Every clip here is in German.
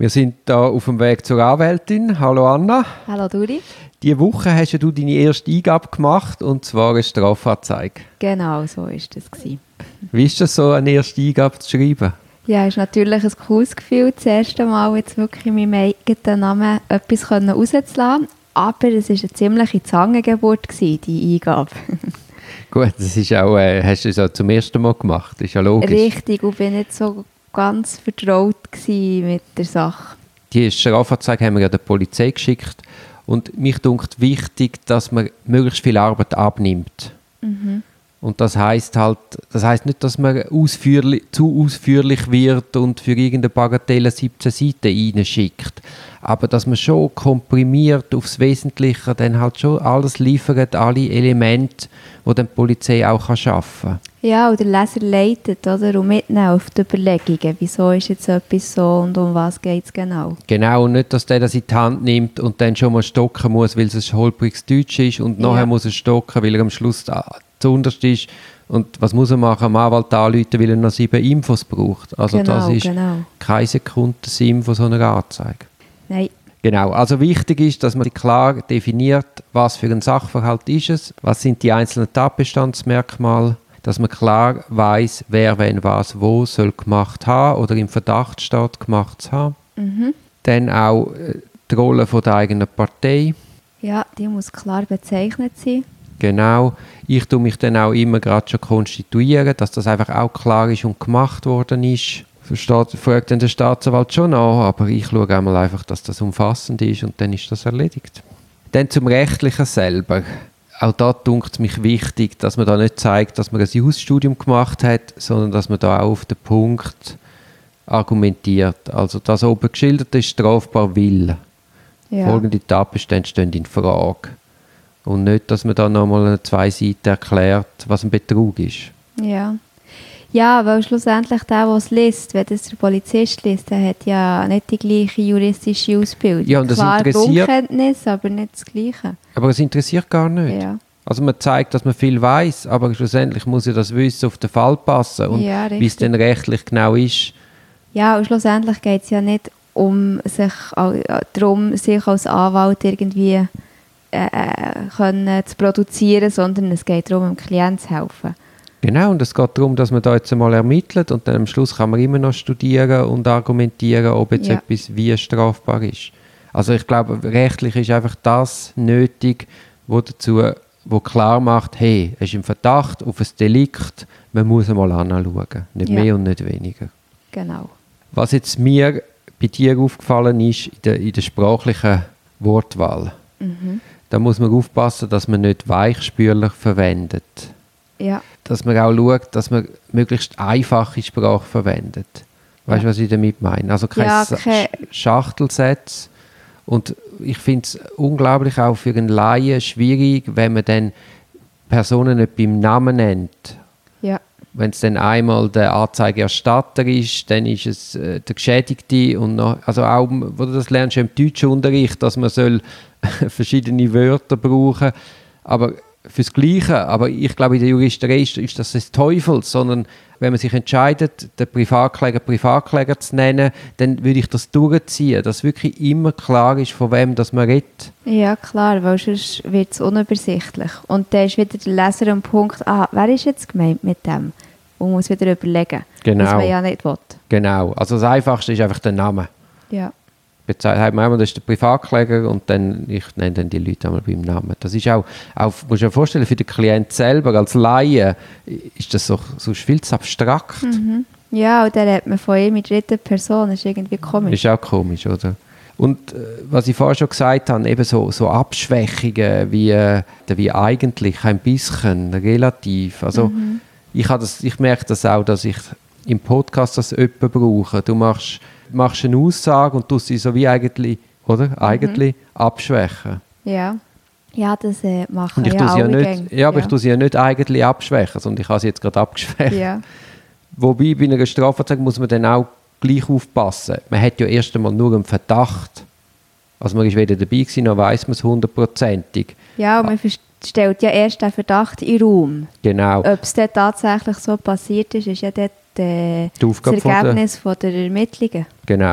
Wir sind hier auf dem Weg zur Anwältin. Hallo Anna. Hallo Duri. Diese Woche hast du deine erste Eingabe gemacht, und zwar eine Strafanzeige. Genau, so war das. Wie ist das so, eine erste Eingabe zu schreiben? Ja, es ist natürlich ein cooles Gefühl, das erste Mal jetzt wirklich in meinem eigenen Namen etwas rauszulassen. Aber es war eine ziemliche Zangengeburt, die Eingabe. Gut, das ist auch, hast du es auch zum ersten Mal gemacht, ist ja logisch. Richtig, und bin nicht so ganz vertraut mit der Sache. Die Strafanzeige haben wir ja der Polizei geschickt. Und mich dunkt wichtig, dass man möglichst viel Arbeit abnimmt. Mhm. Und das heisst nicht, dass man zu ausführlich wird und für irgendeine Bagatelle 17 Seiten reinschickt. Aber dass man schon komprimiert aufs Wesentliche dann halt schon alles liefert, alle Elemente, die dann die Polizei auch arbeiten kann. Ja, und der Leser leitet, oder? Und mitnehmen auf die Überlegungen. Wieso ist jetzt etwas so und um was geht es genau? Genau, und nicht, dass der das in die Hand nimmt und dann schon mal stocken muss, weil es ein holpriges Deutsch ist und nachher muss er stocken, weil er am Schluss zuunterst ist. Und was muss er machen? Am Anwalt anrufen, weil er noch 7 Infos braucht. Also genau, das ist keine Sekunde Sinn von so einer Anzeige. Nein. Genau, also wichtig ist, dass man klar definiert, was für ein Sachverhalt ist es, was sind die einzelnen Tatbestandsmerkmale, dass man klar weiss, wer, wenn, was, wo soll gemacht haben oder im Verdacht steht, gemacht zu haben. Mhm. Dann auch die Rolle von der eigenen Partei. Ja, die muss klar bezeichnet sein. Genau. Ich tue mich dann auch immer gerade schon konstituieren, dass das einfach auch klar ist und gemacht worden ist. Fragt dann der Staatsanwalt schon an, aber ich schaue einmal einfach, dass das umfassend ist und dann ist das erledigt. Dann zum Rechtlichen selber. Auch da dunkt es mich wichtig, dass man da nicht zeigt, dass man ein Jurastudium gemacht hat, sondern dass man da auch auf den Punkt argumentiert. Also das oben geschildert ist strafbar will. Ja. Folgende Tatbestände stehen in Frage. Und nicht, dass man da nochmal eine 2 Seiten erklärt, was ein Betrug ist. Ja. Ja, weil schlussendlich der es liest, wenn das der Polizist liest, der hat ja nicht die gleiche juristische Ausbildung. Ja, und das klar, interessiert, Grundkenntnis, aber nicht das Gleiche. Aber es interessiert gar nicht. Ja. Also man zeigt, dass man viel weiß, aber schlussendlich muss ja das Wissen auf den Fall passen und wie es dann rechtlich genau ist. Ja, und schlussendlich geht es ja nicht darum, sich als Anwalt irgendwie zu produzieren, sondern es geht darum, dem Klienten zu helfen. Genau, und es geht darum, dass man da jetzt einmal ermittelt und dann am Schluss kann man immer noch studieren und argumentieren, ob jetzt etwas wie strafbar ist. Also ich glaube, rechtlich ist einfach das nötig, wo klar macht, hey, es ist im Verdacht auf ein Delikt, man muss einmal anschauen, nicht mehr und nicht weniger. Genau. Was jetzt mir bei dir aufgefallen ist, in der sprachlichen Wortwahl, da muss man aufpassen, dass man nicht weichspülig verwendet. Ja. Dass man auch schaut, dass man möglichst einfache Sprache verwendet. Weißt du, was ich damit meine? Also keine Schachtelsätze. Und ich finde es unglaublich auch für einen Laien schwierig, wenn man dann Personen nicht beim Namen nennt. Ja. Wenn es dann einmal der Anzeigerstatter ist, dann ist es der Geschädigte. Und noch, also auch, wo du das lernst im Deutschunterricht, dass man soll verschiedene Wörter brauchen, aber fürs Gleiche. Aber ich glaube, in der Juristerei ist das des Teufels, sondern wenn man sich entscheidet, den Privatkläger zu nennen, dann würde ich das durchziehen, dass wirklich immer klar ist, von wem das man redet. Ja, klar, weil sonst wird es unübersichtlich. Und dann ist wieder der Leser am Punkt, wer ist jetzt gemeint mit dem? Und muss wieder überlegen, was man ja nicht will. Genau, also das Einfachste ist einfach der Name. Ja. Sagt man einmal, das ist der Privatkläger und dann, ich nenne dann die Leute einmal beim Namen. Das ist auch musst du dir vorstellen, für den Klienten selber, als Laie, ist das so viel zu abstrakt. Mhm. Ja, und dann redet man von ihm in dritten Person, das ist irgendwie komisch. Ist auch komisch, oder? Und was ich vorher schon gesagt habe, eben so Abschwächungen wie eigentlich, ein bisschen, relativ. Also ich merke das auch, dass ich im Podcast das öppe brauche. Du machst eine Aussage und tust sie so wie eigentlich abschwächen. Ja, das machen und ich ja alle nicht, aber ich tue sie ja nicht eigentlich abschwächen, sondern ich habe sie jetzt gerade abgeschwächt. Ja. Wobei bei einer Strafanzeige muss man dann auch gleich aufpassen. Man hat ja erst einmal nur einen Verdacht. Also man ist weder dabei gewesen, noch weiss man es 100%. Ja, und man stellt ja erst den Verdacht in den Raum. Genau. Ob es dann tatsächlich so passiert ist ja dort das Ergebnis von der Ermittlungen. Genau.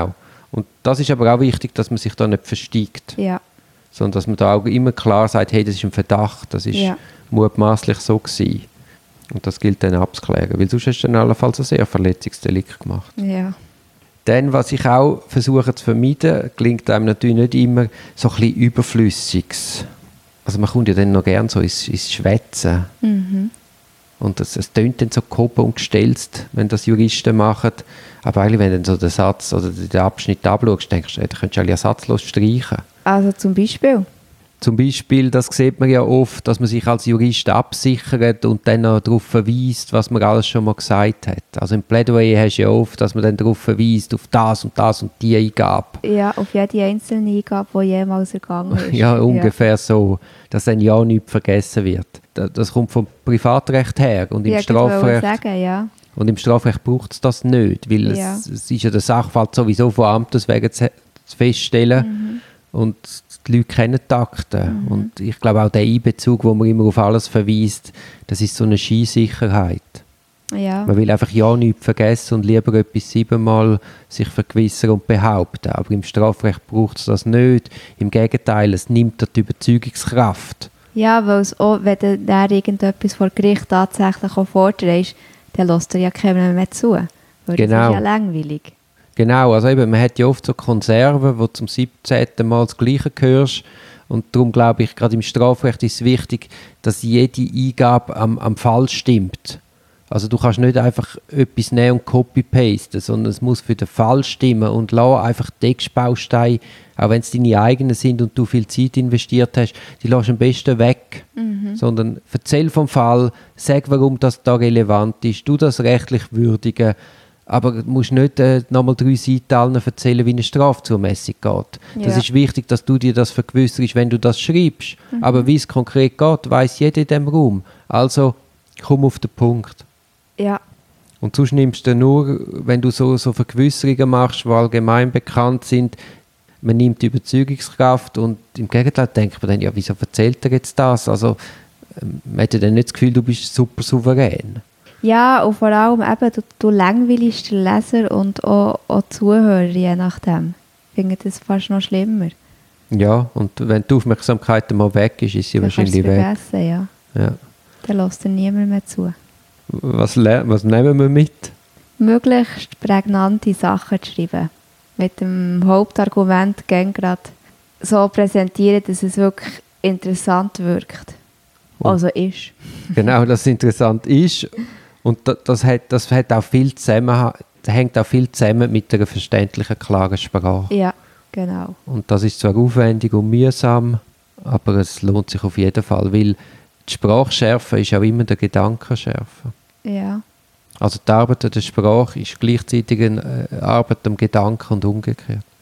Und das ist aber auch wichtig, dass man sich da nicht versteigt. Ja. Sondern dass man da auch immer klar sagt, hey, das ist ein Verdacht, das ist mutmaßlich so gewesen. Und das gilt dann abzuklären, weil sonst hast du dann allenfalls ein sehr Verletzungsdelikt gemacht. Ja. Dann, was ich auch versuche zu vermeiden, gelingt einem natürlich nicht immer, so ein bisschen Überflüssiges. Also man kommt ja dann noch gerne so ins Schwätzen. Mhm. Und es tönt dann so gehoben und gestelzt, wenn das Juristen machen. Aber eigentlich, wenn du dann so den Satz oder den Abschnitt abschaust, denkst du, da könntest du eigentlich ersatzlos streichen. Also zum Beispiel? Zum Beispiel, das sieht man ja oft, dass man sich als Jurist absichert und dann noch darauf verweist, was man alles schon mal gesagt hat. Also im Plädoyer hast du ja oft, dass man dann darauf verweist, auf das und die Eingabe. Ja, auf jede einzelne Eingabe, die jemals ergangen ist. Ja, ungefähr so, dass dann ja nichts vergessen wird. Das kommt vom Privatrecht her und im Strafrecht. Sagen, ja. Und im Strafrecht braucht es das nicht, weil es ist ja der Sachverhalt sowieso von Amtes wegen zu feststellen. Und die Leute kennen die Akten. Und ich glaube auch der Einbezug, wo man immer auf alles verweist, das ist so eine Scheinsicherheit. Ja. Man will einfach ja nichts vergessen und lieber etwas 7-mal sich vergewissern und behaupten. Aber im Strafrecht braucht es das nicht. Im Gegenteil, es nimmt die Überzeugungskraft. Ja, weil es auch, wenn du dann irgendetwas vor Gericht tatsächlich auch vorträgst, dann lässt dir ja keiner mehr zu. Weil das ist ja langweilig. Genau, also eben, man hat ja oft so Konserven, wo du zum 17. Mal das Gleiche hörst. Und darum glaube ich, gerade im Strafrecht ist es wichtig, dass jede Eingabe am Fall stimmt. Also du kannst nicht einfach etwas nehmen und copy-pasten, sondern es muss für den Fall stimmen und lass einfach Textbausteine, auch wenn es deine eigenen sind und du viel Zeit investiert hast, die lässt am besten weg. Sondern erzähl vom Fall, sag, warum das da relevant ist, du das rechtlich würdigen, aber du musst nicht nochmal 3 Seiten allen erzählen, wie eine Strafzumessung geht. Das ist wichtig, dass du dir das vergewisserst, wenn du das schreibst. Aber wie es konkret geht, weiss jeder in diesem Raum. Also komm auf den Punkt. Ja. Und sonst nimmst du nur, wenn du so Vergewisserungen machst, die allgemein bekannt sind, man nimmt die Überzeugungskraft und im Gegenteil denkt man dann, ja, wieso erzählt er jetzt das? Also man hat ja dann nicht das Gefühl, du bist super souverän. Ja, und vor allem eben, du langweilst den Leser und auch Zuhörer, je nachdem. Ich finde das fast noch schlimmer. Ja, und wenn die Aufmerksamkeit mal weg ist, ist sie dann wahrscheinlich weg. Ja. Dann lässt dir niemand mehr zu. Was nehmen wir mit? Möglichst prägnante Sachen zu schreiben. Mit dem Hauptargument gerade so präsentieren, dass es wirklich interessant wirkt. Also ist. Genau, dass es interessant ist. Und das hat auch viel hängt auch viel zusammen mit einer verständlichen, klaren Sprache. Ja, genau. Und das ist zwar aufwendig und mühsam, aber es lohnt sich auf jeden Fall, weil die Sprachschärfe ist auch immer der Gedankenschärfe. Ja. Also die Arbeit an der Sprache ist gleichzeitig eine Arbeit am Gedanken und umgekehrt.